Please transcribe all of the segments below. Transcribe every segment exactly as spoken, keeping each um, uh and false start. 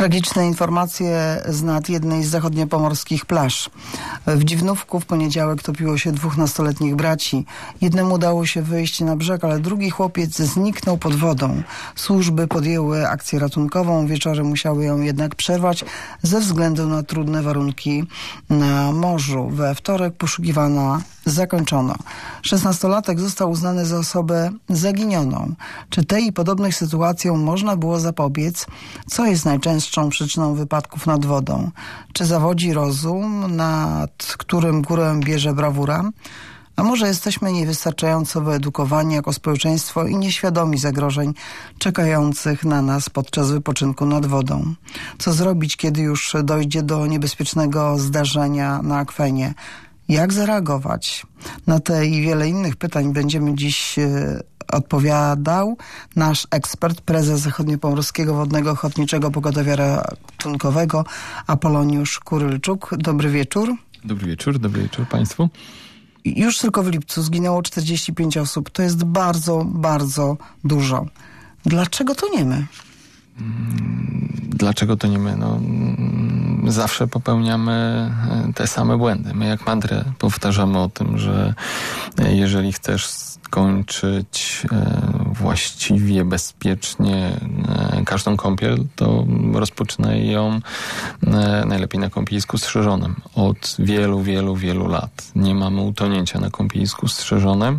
Tragiczne informacje z nad jednej z zachodniopomorskich plaż. W Dziwnówku w poniedziałek topiło się dwóch nastoletnich braci. Jednemu udało się wyjść na brzeg, ale drugi chłopiec zniknął pod wodą. Służby podjęły akcję ratunkową. Wieczorem musiały ją jednak przerwać ze względu na trudne warunki na morzu. We wtorek poszukiwana zakończono. Szesnastolatek został uznany za osobę zaginioną. Czy tej i podobnych sytuacjom można było zapobiec? Co jest najczęstszą przyczyną wypadków nad wodą? Czy zawodzi rozum, nad którym górę bierze brawura? A może jesteśmy niewystarczająco wyedukowani jako społeczeństwo i nieświadomi zagrożeń czekających na nas podczas wypoczynku nad wodą? Co zrobić, kiedy już dojdzie do niebezpiecznego zdarzenia na akwenie? Jak zareagować? Na te i wiele innych pytań będziemy dziś e, odpowiadał nasz ekspert, prezes Zachodniopomorskiego Wodnego Ochotniczego Pogotowia Ratunkowego Apoloniusz Kurylczuk. Dobry wieczór. Dobry wieczór, dobry wieczór Państwu. Już tylko w lipcu zginęło czterdzieści pięć osób. To jest bardzo, bardzo dużo. Dlaczego to nie my? Dlaczego to nie my? No, zawsze popełniamy te same błędy. My jak mantrę powtarzamy o tym, że jeżeli chcesz skończyć właściwie, bezpiecznie każdą kąpiel, to rozpoczynaj ją najlepiej na kąpielisku strzeżonym. Od wielu, wielu, wielu lat nie mamy utonięcia na kąpielisku strzeżonym,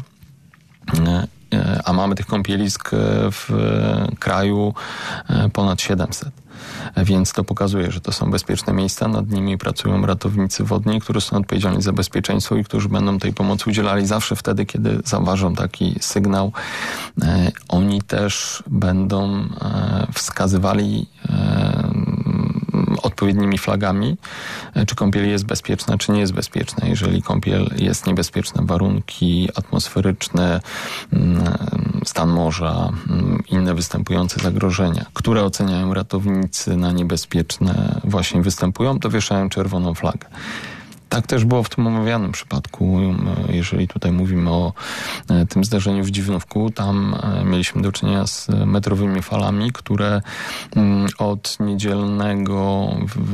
a mamy tych kąpielisk w kraju ponad siedemset. Więc to pokazuje, że to są bezpieczne miejsca. Nad nimi pracują ratownicy wodni, którzy są odpowiedzialni za bezpieczeństwo i którzy będą tej pomocy udzielali zawsze wtedy, kiedy zauważą taki sygnał. Oni też będą wskazywali odpowiednimi flagami, czy kąpiel jest bezpieczna, czy nie jest bezpieczna. Jeżeli kąpiel jest niebezpieczna, warunki atmosferyczne, stan morza, inne występujące zagrożenia, które oceniają ratownicy na niebezpieczne, właśnie występują, to wieszają czerwoną flagę. Tak też było w tym omawianym przypadku. Jeżeli tutaj mówimy o tym zdarzeniu w Dziwnówku, tam mieliśmy do czynienia z metrowymi falami, które od niedzielnego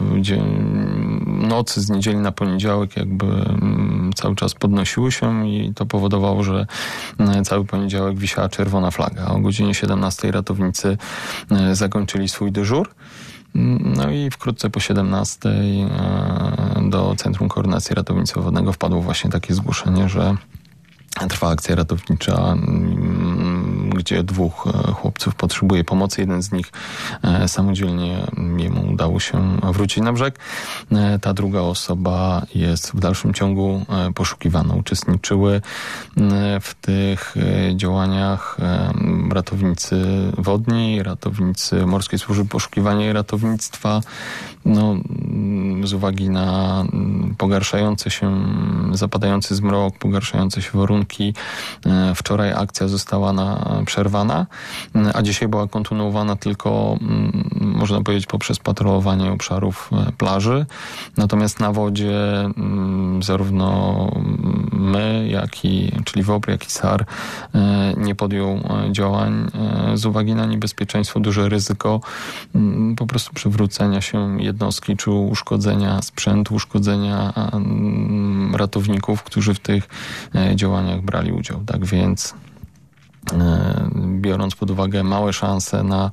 nocy z niedzieli na poniedziałek jakby cały czas podnosiły się i to powodowało, że cały poniedziałek wisiała czerwona flaga. O godzinie siedemnastej ratownicy zakończyli swój dyżur. No i wkrótce po siedemnastej do Centrum Koordynacji Ratownictwa Wodnego wpadło właśnie takie zgłoszenie, że trwa akcja ratownicza, gdzie dwóch chłopców potrzebuje pomocy. Jeden z nich samodzielnie, jemu udało się wrócić na brzeg. Ta druga osoba jest w dalszym ciągu poszukiwana. Uczestniczyły w tych działaniach ratownicy wodni, ratownicy Morskiej Służby Poszukiwania i Ratownictwa. No, z uwagi na pogarszające się, zapadający zmrok, pogarszające się warunki, wczoraj akcja została na, przerwana, a dzisiaj była kontynuowana tylko, można powiedzieć, poprzez patrolowanie obszarów plaży. Natomiast na wodzie zarówno my, jak i, czyli WOPR, jak i S A R nie podjął działań z uwagi na niebezpieczeństwo, duże ryzyko po prostu przewrócenia się jednostki, czy uszkodzenia sprzętu, uszkodzenia ratowników, którzy w tych działaniach brali udział. Tak więc biorąc pod uwagę małe szanse na,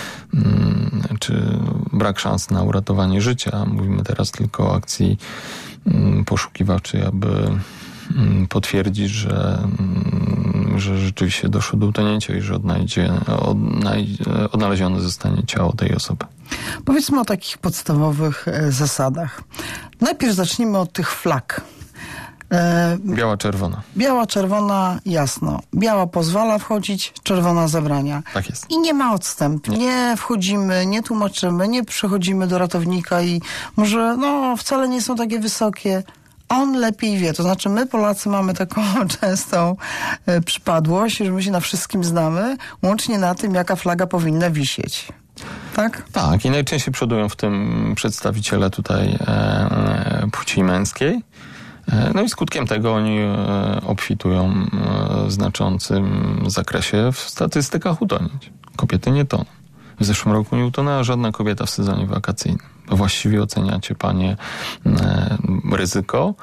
czy brak szans na uratowanie życia, mówimy teraz tylko o akcji poszukiwaczej, aby potwierdzić, że, że rzeczywiście doszło do utonięcia i że odnajdzie, odnaj, odnalezione zostanie ciało tej osoby. Powiedzmy o takich podstawowych zasadach. Najpierw zacznijmy od tych flag. Biała, czerwona. Biała, czerwona, jasno. Biała pozwala wchodzić, czerwona zabrania. Tak jest. I nie ma odstępu. Nie. nie wchodzimy, nie tłumaczymy, nie przychodzimy do ratownika i może no wcale nie są takie wysokie. On lepiej wie. To znaczy my Polacy mamy taką częstą e, przypadłość, że my się na wszystkim znamy, łącznie na tym, jaka flaga powinna wisieć. Tak? Tak. I najczęściej przodują w tym przedstawiciele tutaj e, e, płci męskiej. No i skutkiem tego oni obfitują w znaczącym zakresie w statystykach utonięć. Kobiety nie toną. W zeszłym roku nie utonęła żadna kobieta w sezonie wakacyjnym. Właściwie oceniacie panie e, ryzyko.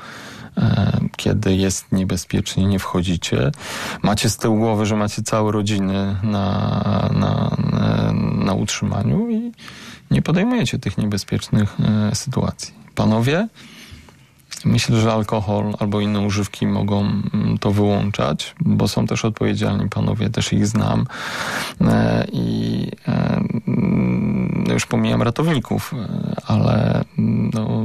Kiedy jest niebezpiecznie, nie wchodzicie. Macie z tyłu głowy, że macie całe rodziny na, na, na, na utrzymaniu i nie podejmujecie tych niebezpiecznych e, sytuacji. Panowie, myślę, że alkohol albo inne używki mogą to wyłączać, bo są też odpowiedzialni panowie, też ich znam. E, I e, no już pomijam ratowników, ale no,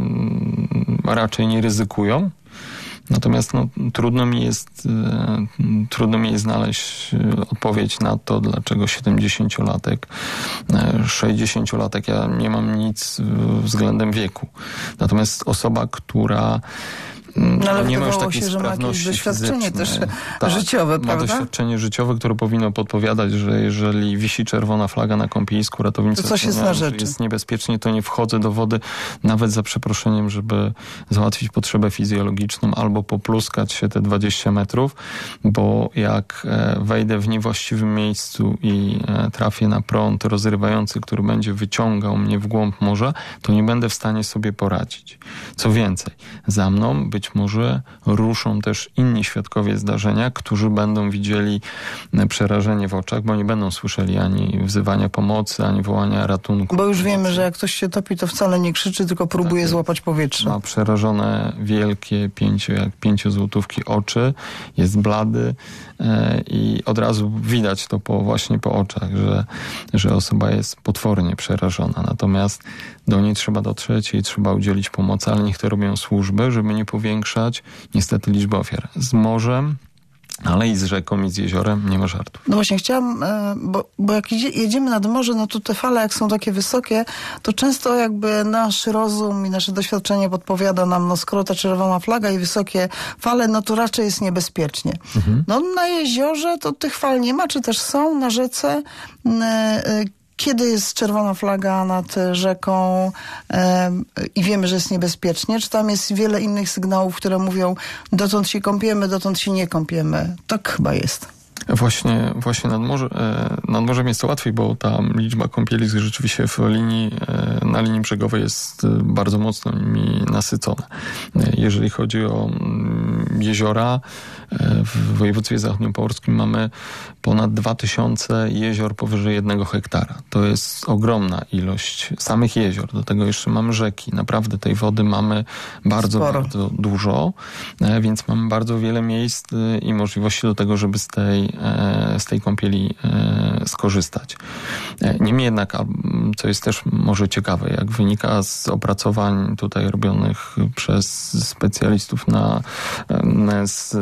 raczej nie ryzykują. Natomiast no, trudno mi jest e, trudno mi jest znaleźć odpowiedź na to, dlaczego siedemdziesięciolatek, e, sześćdziesięciolatek, ja nie mam nic względem wieku. Natomiast osoba, która No, ale nie ma już wydawało takiej się, że ma jakieś sprawności doświadczenie fizycznej. też Tak, życiowe, ma prawda? doświadczenie życiowe, które powinno podpowiadać, że jeżeli wisi czerwona flaga na kąpielisku, ratownicy To coś jest na rzeczy. jest niebezpiecznie, to nie wchodzę do wody nawet za przeproszeniem, żeby załatwić potrzebę fizjologiczną albo popluskać się te dwadzieścia metrów, bo jak wejdę w niewłaściwym miejscu i trafię na prąd rozrywający, który będzie wyciągał mnie w głąb morza, to nie będę w stanie sobie poradzić. Co więcej, za mną być Być może ruszą też inni świadkowie zdarzenia, którzy będą widzieli przerażenie w oczach, bo nie będą słyszeli ani wzywania pomocy, ani wołania ratunku. Bo już wiemy, że jak ktoś się topi, to wcale nie krzyczy, tylko próbuje tak złapać powietrze. Ma przerażone wielkie, pięcio, jak pięciozłotówki oczy, jest blady e, i od razu widać to po, właśnie po oczach, że, że osoba jest potwornie przerażona. Natomiast do niej trzeba dotrzeć, jej trzeba udzielić pomocy, ale niech to robią służby, żeby nie powiększać niestety liczby ofiar. Z morzem, ale i z rzeką, i z jeziorem nie ma żartów. No właśnie chciałam, bo, bo jak jedziemy nad morze, no to te fale jak są takie wysokie, to często jakby nasz rozum i nasze doświadczenie podpowiada nam, no skoro ta czerwona flaga i wysokie fale, no to raczej jest niebezpiecznie. Mhm. No na jeziorze to tych fal nie ma, czy też są na rzece. Kiedy jest czerwona flaga nad rzeką e, i wiemy, że jest niebezpiecznie? Czy tam jest wiele innych sygnałów, które mówią, dotąd się kąpiemy, dotąd się nie kąpiemy? Tak chyba jest. Właśnie, właśnie nad, morze, nad morzem jest to łatwiej, bo ta liczba kąpielisk rzeczywiście w linii, na linii brzegowej jest bardzo mocno nimi nasycona. Jeżeli chodzi o jeziora, w województwie zachodniopomorskim mamy ponad dwa tysiące jezior powyżej jednego hektara. To jest ogromna ilość samych jezior. Do tego jeszcze mamy rzeki. Naprawdę tej wody mamy bardzo, Sporo. bardzo dużo, więc mamy bardzo wiele miejsc i możliwości do tego, żeby z tej z tej kąpieli skorzystać. Niemniej jednak, co jest też może ciekawe, jak wynika z opracowań tutaj robionych przez specjalistów na, z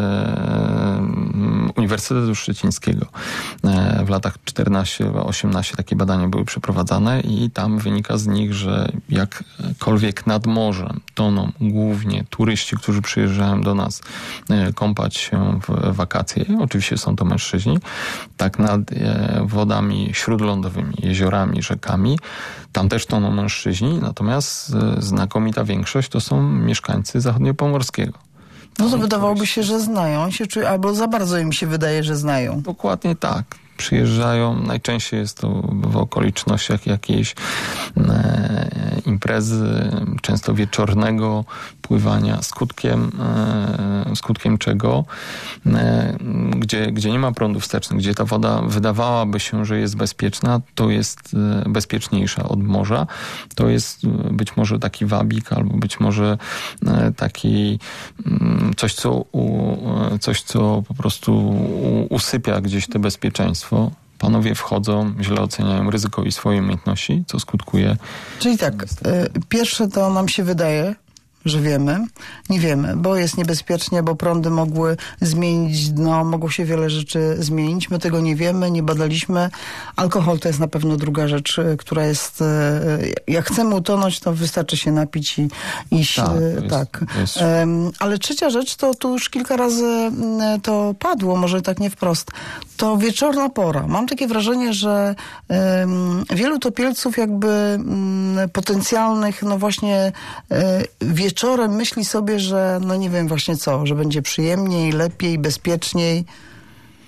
Uniwersytetu Szczecińskiego w latach czternaście osiemnaście takie badania były przeprowadzane i tam wynika z nich, że jakkolwiek nad morzem toną głównie turyści, którzy przyjeżdżają do nas kąpać się w wakacje, oczywiście są to mężczyźni, tak nad wodami śródlądowymi, jeziorami, rzekami, tam też toną mężczyźni, natomiast znakomita większość to są mieszkańcy zachodniopomorskiego. No to wydawałoby się, że znają się, czy, albo za bardzo im się wydaje, że znają. Dokładnie tak. Przyjeżdżają, najczęściej jest to w okolicznościach jakiejś e, imprezy, często wieczornego pływania, skutkiem, e, skutkiem czego, e, gdzie, gdzie nie ma prądu wstecznych, gdzie ta woda wydawałaby się, że jest bezpieczna, to jest e, bezpieczniejsza od morza. To jest e, być może taki wabik, albo być może e, taki m, coś, co, u, coś, co po prostu u, usypia gdzieś to bezpieczeństwo. Panowie wchodzą, źle oceniają ryzyko i swoje umiejętności, co skutkuje... Czyli tak, y, pierwsze to nam się wydaje, że wiemy. Nie wiemy, bo jest niebezpiecznie, bo prądy mogły zmienić dno, mogło się wiele rzeczy zmienić. My tego nie wiemy, nie badaliśmy. Alkohol to jest na pewno druga rzecz, która jest... Jak chcemy utonąć, to wystarczy się napić i iść. Tak. Jest, tak. Jest... Ale trzecia rzecz, to tu już kilka razy to padło, może tak nie wprost. To wieczorna pora. Mam takie wrażenie, że um, wielu topielców jakby um, potencjalnych, no właśnie um, wieczorem myśli sobie, że no nie wiem właśnie co, że będzie przyjemniej, lepiej, bezpieczniej.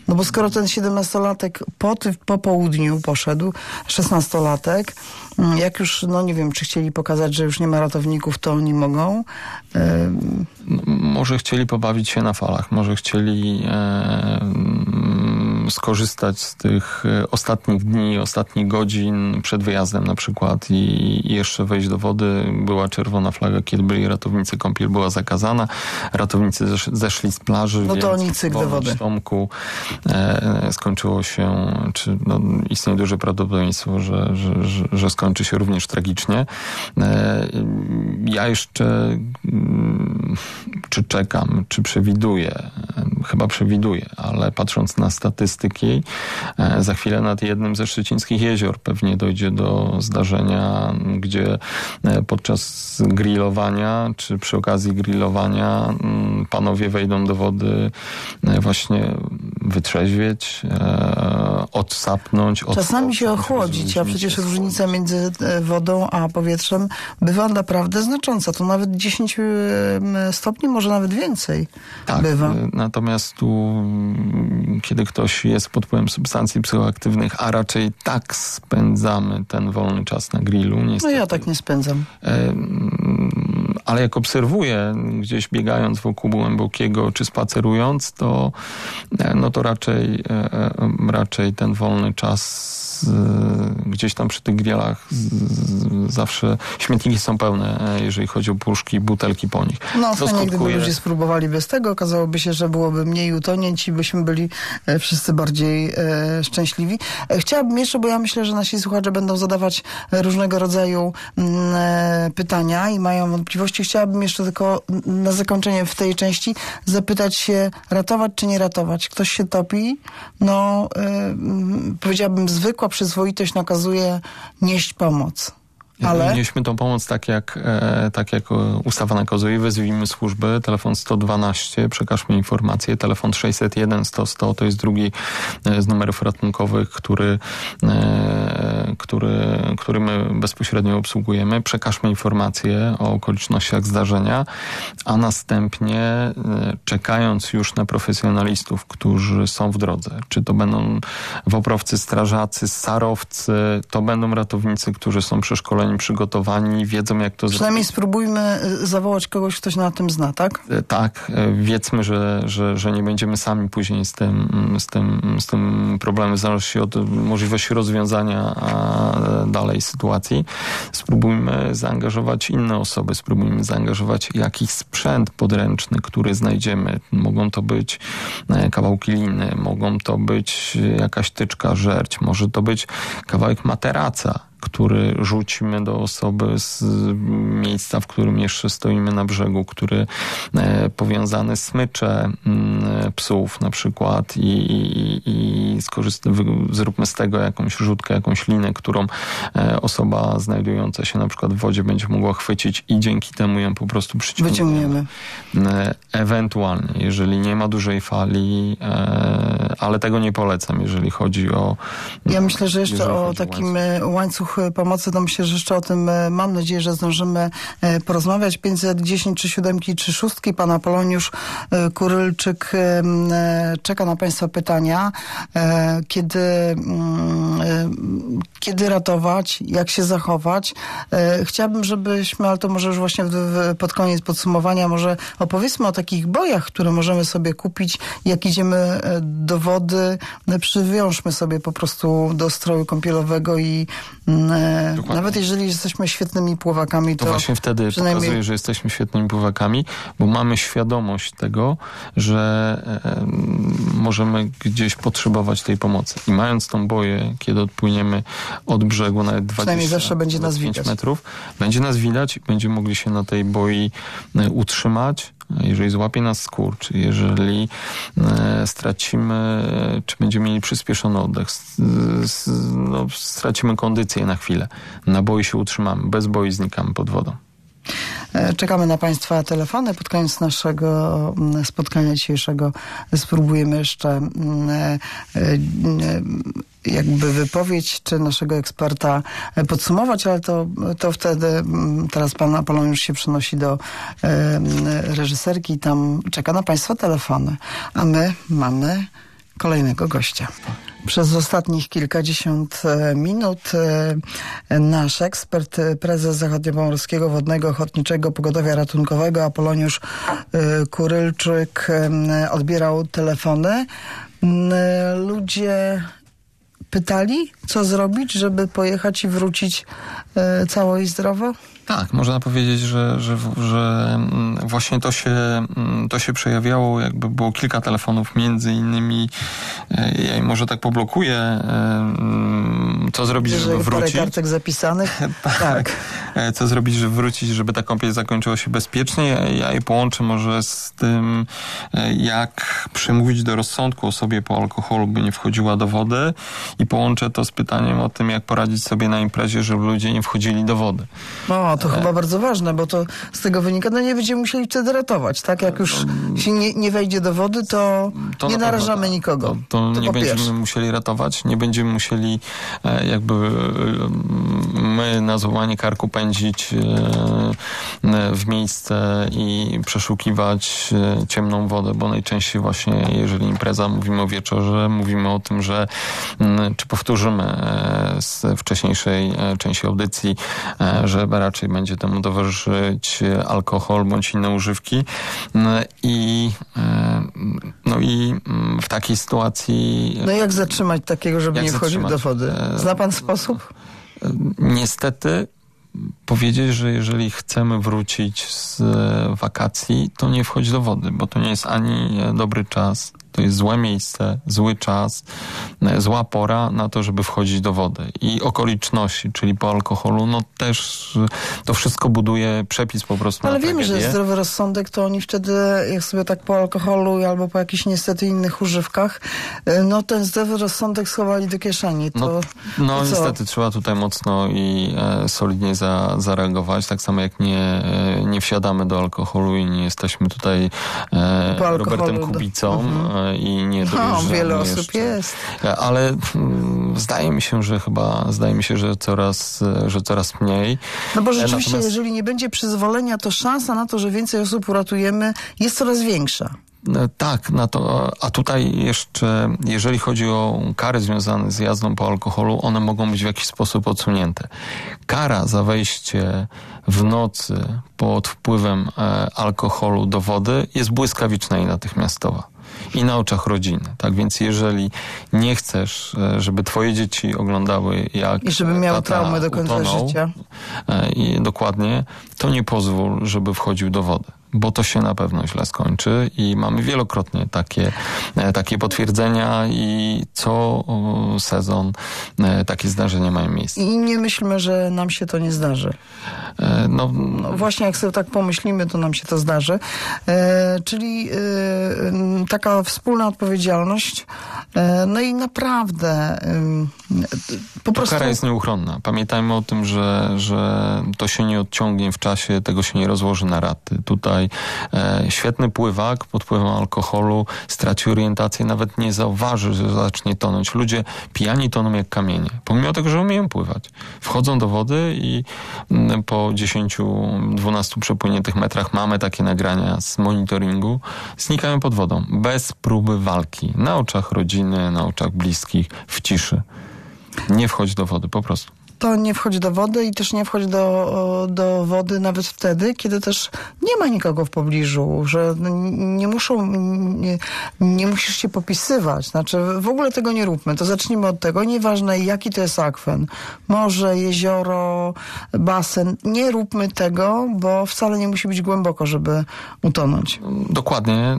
No bo skoro ten siedemnastolatek po, ty, po południu poszedł, szesnastolatek, jak już, no nie wiem, czy chcieli pokazać, że już nie ma ratowników, to oni mogą. Ym... No, może chcieli pobawić się na falach, może chcieli e, skorzystać z tych ostatnich dni, ostatnich godzin przed wyjazdem na przykład i, i jeszcze wejść do wody. Była czerwona flaga, kiedy byli ratownicy, kąpiel była zakazana. Ratownicy zesz, zeszli z plaży. No to oni cyk do wody. W Tomku e, skończyło się, czy no, istnieje duże prawdopodobieństwo, że, że, że, że skończy się również tragicznie. E, ja jeszcze czy czekam, czy przewiduję, chyba przewiduję, ale patrząc na statystyki, za chwilę nad jednym ze szczecińskich jezior pewnie dojdzie do zdarzenia, gdzie podczas grillowania, czy przy okazji grillowania panowie wejdą do wody właśnie wytrzeźwieć, odsapnąć. Czasami się ochłodzić, a przecież różnica między wodą a powietrzem bywa naprawdę znacząca. To nawet dziesięć stopni, może nawet więcej tak, bywa. Natomiast tu, kiedy ktoś jest pod wpływem substancji psychoaktywnych, a raczej tak spędzamy ten wolny czas na grillu. Niestety. No ja tak nie spędzam. Ale jak obserwuję, gdzieś biegając wokół głębokiego, czy spacerując, to, no to raczej, raczej ten wolny czas gdzieś tam przy tych grillach zawsze śmietniki są pełne, jeżeli chodzi o puszki, butelki po nich. No fajnie, gdyby ludzie spróbowali bez tego, okazałoby się, że byłoby mniej utonięć i byśmy byli wszyscy bardziej e, szczęśliwi. Chciałabym jeszcze, bo ja myślę, że nasi słuchacze będą zadawać różnego rodzaju e, pytania i mają wątpliwości. Chciałabym jeszcze tylko na zakończenie w tej części zapytać się, ratować czy nie ratować? Ktoś się topi? No, e, powiedziałabym, zwykła przyzwoitość nakazuje nieść pomoc. Ale nieśmy tą pomoc tak jak, e, tak jak ustawa nakazuje. Wezwijmy służby. Telefon sto dwanaście, przekażmy informacje. Telefon sześćset jeden sto sto to jest drugi z numerów ratunkowych, który, e, który, który my bezpośrednio obsługujemy. Przekażmy informacje o okolicznościach zdarzenia, a następnie e, czekając już na profesjonalistów, którzy są w drodze. Czy to będą woprowcy, strażacy, sarowcy, to będą ratownicy, którzy są przeszkoleni, przygotowani, wiedzą jak to przynajmniej zrobić. Spróbujmy zawołać kogoś, ktoś na tym zna, tak? Tak, wiedzmy, że, że, że nie będziemy sami później z tym, z tym, z tym problemem, w zależności od możliwości rozwiązania dalej sytuacji. Spróbujmy zaangażować inne osoby, spróbujmy zaangażować jakiś sprzęt podręczny, który znajdziemy. Mogą to być kawałki liny, mogą to być jakaś tyczka, żerć, może to być kawałek materaca, który rzucimy do osoby z miejsca, w którym jeszcze stoimy na brzegu, który e, powiązane smycze m, psów na przykład i, i, i skorzyst- zróbmy z tego jakąś rzutkę, jakąś linę, którą e, osoba znajdująca się na przykład w wodzie będzie mogła chwycić i dzięki temu ją po prostu przyciągniemy. Wyciągniemy. E, ewentualnie, jeżeli nie ma dużej fali, e, ale tego nie polecam, jeżeli chodzi o... Ja myślę, że jeszcze o takim łańcuch, łańcuch pomocy, to myślę, że jeszcze o tym mam nadzieję, że zdążymy porozmawiać. pięćset dziesięć, czy siódemki, czy szóstki. Pan Apoloniusz Kurylczyk czeka na Państwa pytania. Kiedy, kiedy ratować? Jak się zachować? Chciałabym, żebyśmy, ale to może już właśnie pod koniec podsumowania, może opowiedzmy o takich bojach, które możemy sobie kupić. Jak idziemy do wody, przywiążmy sobie po prostu do stroju kąpielowego i Dokładnie. Nawet jeżeli jesteśmy świetnymi pływakami, to... To właśnie wtedy przynajmniej... pokazuje, że jesteśmy świetnymi pływakami, bo mamy świadomość tego, że e, możemy gdzieś potrzebować tej pomocy. I mając tą boję, kiedy odpłyniemy od brzegu nawet dwadzieścia zawsze będzie nas widać. metrów, będzie nas widać i będziemy mogli się na tej boi e, utrzymać. Jeżeli złapie nas skurcz, jeżeli e, stracimy, czy będziemy mieli przyspieszony oddech, s, s, no, stracimy kondycję na chwilę. Na boi się utrzymamy, bez boi znikamy pod wodą. Czekamy na Państwa telefony. Pod koniec naszego spotkania dzisiejszego spróbujemy jeszcze jakby wypowiedź czy naszego eksperta podsumować, ale to, to wtedy teraz pan Apoloniusz się przenosi do reżyserki i tam czeka na Państwa telefony. A my mamy kolejnego gościa. Przez ostatnich kilkadziesiąt minut nasz ekspert, prezes Zachodniopomorskiego Wodnego Ochotniczego Pogotowia Ratunkowego Apoloniusz Kurylczyk odbierał telefony. Ludzie pytali, co zrobić, żeby pojechać i wrócić cało i zdrowo? Tak, można powiedzieć, że, że, że właśnie to się, to się przejawiało, jakby było kilka telefonów, między innymi, ja może tak poblokuję, co zrobić, Wiesz, żeby wrócić. Parę kartek zapisanych. Tak. Co zrobić, żeby wrócić, żeby ta kąpiel zakończyła się bezpiecznie. Ja je połączę może z tym, jak przemówić do rozsądku osobie po alkoholu, by nie wchodziła do wody, i połączę to z pytaniem o tym, jak poradzić sobie na imprezie, żeby ludzie nie wchodzili do wody. No, to e... chyba bardzo ważne, bo to z tego wynika, no nie będziemy musieli wtedy ratować, tak? Jak już się nie, nie wejdzie do wody, to, to nie narażamy tak. nikogo. To, to, to nie będziemy pierwsze. musieli ratować, nie będziemy musieli jakby my na złamanie karku pędzić w miejsce i przeszukiwać ciemną wodę, bo najczęściej właśnie, jeżeli impreza, mówimy o wieczorze, mówimy o tym, że czy powtórzymy z wcześniejszej części audycji, że raczej będzie temu towarzyszyć alkohol bądź inne używki. I, no i w takiej sytuacji... No jak zatrzymać takiego, żeby nie wchodził do wody? Zna pan sposób? Niestety powiedzieć, że jeżeli chcemy wrócić z wakacji, to nie wchodź do wody, bo to nie jest ani dobry czas, to jest złe miejsce, zły czas, zła pora na to, żeby wchodzić do wody. I okoliczności, czyli po alkoholu, no też to wszystko buduje przepis po prostu. Ale na wiemy, tragedię. że zdrowy rozsądek to oni wtedy, jak sobie tak po alkoholu albo po jakichś niestety innych używkach, no ten zdrowy rozsądek schowali do kieszeni. To, no no to niestety trzeba tutaj mocno i e, solidnie za, zareagować. Tak samo jak nie, e, nie wsiadamy do alkoholu i nie jesteśmy tutaj e, Robertem Kubicą, do... mhm. i nie dojeżdżamy. No, wiele osób jeszcze. jest. Ale mm, zdaje mi się, że chyba, zdaje mi się, że coraz, że coraz mniej. No bo rzeczywiście, Natomiast... jeżeli nie będzie przyzwolenia, to szansa na to, że więcej osób uratujemy, jest coraz większa. Tak, na to, a tutaj jeszcze, jeżeli chodzi o kary związane z jazdą po alkoholu, one mogą być w jakiś sposób odsunięte. Kara za wejście w nocy pod wpływem e, alkoholu do wody jest błyskawiczna i natychmiastowa. I na oczach rodziny. Tak więc jeżeli nie chcesz, żeby twoje dzieci oglądały, jak i żeby miały traumę do końca utonął, życia. I dokładnie, to nie pozwól, żeby wchodził do wody. Bo to się na pewno źle skończy i mamy wielokrotnie takie, takie potwierdzenia i co sezon takie zdarzenia mają miejsce. I nie myślmy, że nam się to nie zdarzy. No, no właśnie jak sobie tak pomyślimy, to nam się to zdarzy. E, czyli e, taka wspólna odpowiedzialność. E, no i naprawdę e, po prostu... Kara jest nieuchronna. Pamiętajmy o tym, że, że to się nie odciągnie w czasie, tego się nie rozłoży na raty. Tutaj e, świetny pływak pod wpływem alkoholu straci orientację, nawet nie zauważy, że zacznie tonąć. Ludzie pijani toną jak kamienie. Pomimo tego, że umieją pływać. Wchodzą do wody i m, po dziesięciu dwunastu przepłyniętych metrach mamy takie nagrania z monitoringu. Znikają pod wodą. Bez próby walki. Na oczach rodziny, na oczach bliskich, w ciszy. Nie wchodź do wody, po prostu. To nie wchodź do wody i też nie wchodź do, do wody nawet wtedy, kiedy też nie ma nikogo w pobliżu, że nie muszą, nie, nie musisz się popisywać. Znaczy w ogóle tego nie róbmy. To zacznijmy od tego. Nieważne jaki to jest akwen. Morze, jezioro, basen. Nie róbmy tego, bo wcale nie musi być głęboko, żeby utonąć. Dokładnie.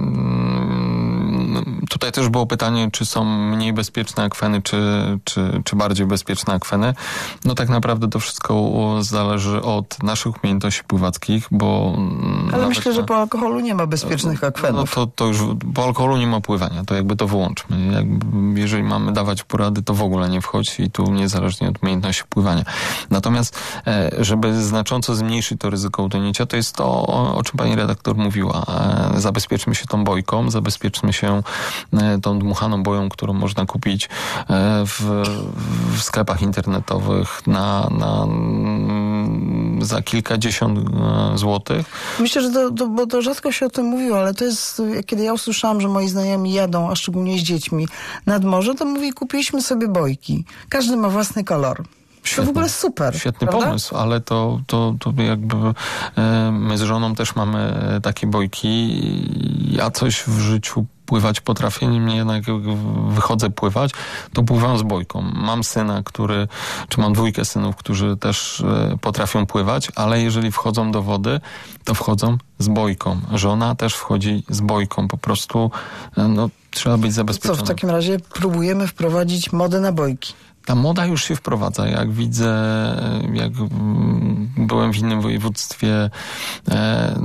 Tutaj też było pytanie, czy są mniej bezpieczne akweny, czy, czy, czy bardziej bezpieczne akweny. No tak naprawdę to wszystko zależy od naszych umiejętności pływackich, bo... Ale myślę, że po alkoholu nie ma bezpiecznych akwenów. No to, to już po alkoholu nie ma pływania, to jakby to wyłączmy. Jakby, jeżeli mamy dawać porady, to w ogóle nie wchodź i tu niezależnie od umiejętności pływania. Natomiast, żeby znacząco zmniejszyć to ryzyko utonięcia, to jest to, o, o czym pani redaktor mówiła. Zabezpieczmy się tą bojką, zabezpieczmy się tą dmuchaną boją, którą można kupić w, w sklepach internetowych, na, na za kilkadziesiąt złotych. Myślę, że to, to, bo to rzadko się o tym mówiło, ale to jest, kiedy ja usłyszałam, że moi znajomi jadą, a szczególnie z dziećmi, nad morze, to mówi, kupiliśmy sobie bojki. Każdy ma własny kolor. Świetny, to w ogóle super. Świetny prawda? pomysł, ale to, to, to jakby e, my z żoną też mamy takie bojki. Ja coś w życiu pływać potrafię, niemniej jednak jak wychodzę pływać, to pływam z bojką. Mam syna, który, czy mam dwójkę synów, którzy też e, potrafią pływać, ale jeżeli wchodzą do wody, to wchodzą z bojką. Żona też wchodzi z bojką. Po prostu e, no, trzeba być zabezpieczonym. Co, w takim razie próbujemy wprowadzić modę na bojki? Ta moda już się wprowadza. Jak widzę, jak byłem w innym województwie, e,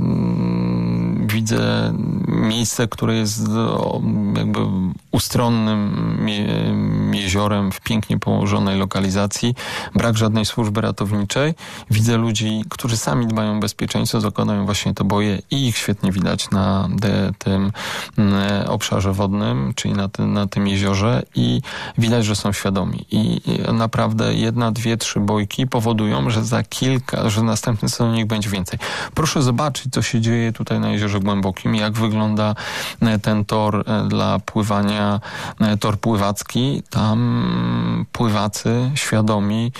widzę miejsce, które jest jakby ustronnym jeziorem w pięknie położonej lokalizacji. Brak żadnej służby ratowniczej. Widzę ludzi, którzy sami dbają o bezpieczeństwo, zakładają właśnie te boje i ich świetnie widać na de, tym obszarze wodnym, czyli na, ty, na tym jeziorze i widać, że są świadomi. I naprawdę jedna, dwie, trzy bojki powodują, że za kilka, że następny sezon ich będzie więcej. Proszę zobaczyć, co się dzieje tutaj na Jeziorze Głębokim, jak wygląda ten tor dla pływania, tor pływacki. Tam pływacy świadomi,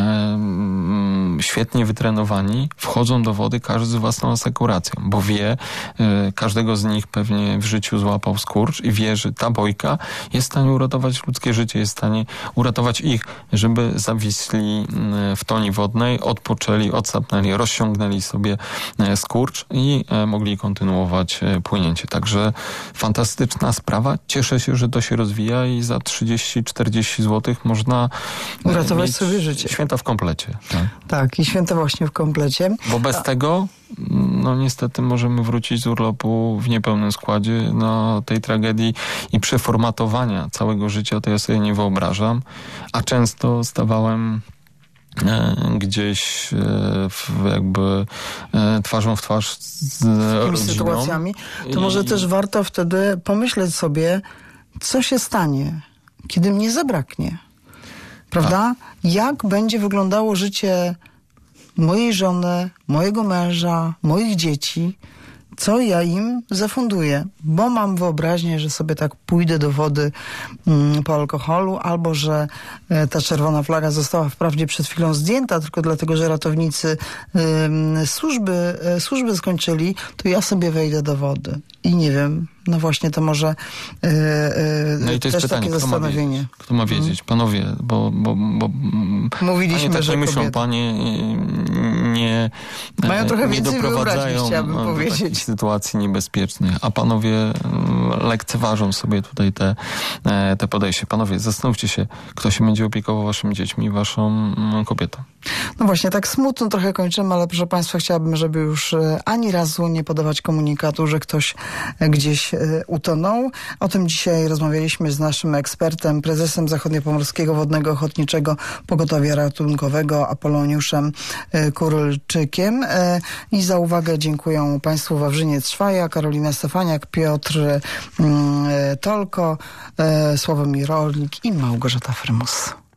świetnie wytrenowani, wchodzą do wody każdy z własną asekuracją, bo wie, każdego z nich pewnie w życiu złapał skurcz i wie, że ta bojka jest w stanie uratować ludzkie życie, jest w stanie uratować ich, żeby zawisli w toni wodnej, odpoczęli, odsapnęli, rozciągnęli sobie skurcz i mogli kontynuować płynięcie. Także fantastyczna sprawa. Cieszę się, że to się rozwija i za trzydzieści czterdzieści złotych można uratować sobie życie. Święta w komplecie. Tak, tak i święta właśnie w komplecie. Bo bez A... tego no niestety możemy wrócić z urlopu w niepełnym składzie. No, tej tragedii i przeformatowania całego życia to ja sobie nie wyobrażam. A często stawałem e, gdzieś e, w, jakby e, twarzą w twarz z takimi sytuacjami. To I... może też warto wtedy pomyśleć sobie, co się stanie, kiedy mnie zabraknie. Prawda? A. Jak będzie wyglądało życie mojej żony, mojego męża, moich dzieci, co ja im zafunduję, bo mam wyobraźnię, że sobie tak pójdę do wody mm, po alkoholu, albo że e, ta czerwona flaga została wprawdzie przed chwilą zdjęta, tylko dlatego, że ratownicy e, służby, e, służby skończyli, to ja sobie wejdę do wody. I nie wiem, no właśnie to może e, e, no i to jest też pytanie, takie kto zastanowienie. Ma wiedzieć? Kto ma wiedzieć? Hmm? Panowie, bo, bo, bo mówiliśmy, panie tak że nie myślą, kobiety. panie nie mają trochę nie więcej doprowadzają chciałabym do powiedzieć. takich sytuacji niebezpiecznych, a panowie lekceważą sobie tutaj te, te podejście. Panowie, zastanówcie się, kto się będzie opiekował waszymi dziećmi, waszą kobietą. No właśnie, tak smutno trochę kończymy, ale proszę państwa, chciałabym, żeby już ani razu nie podawać komunikatu, że ktoś gdzieś utonął. O tym dzisiaj rozmawialiśmy z naszym ekspertem, prezesem Zachodniopomorskiego Wodnego Ochotniczego Pogotowia Ratunkowego Apoloniuszem Kurylczykiem. I za uwagę dziękuję państwu Wawrzyniec Szwaja, Karolina Stefaniak, Piotr Tolko, Sławomir Orlik i Małgorzata Frymus.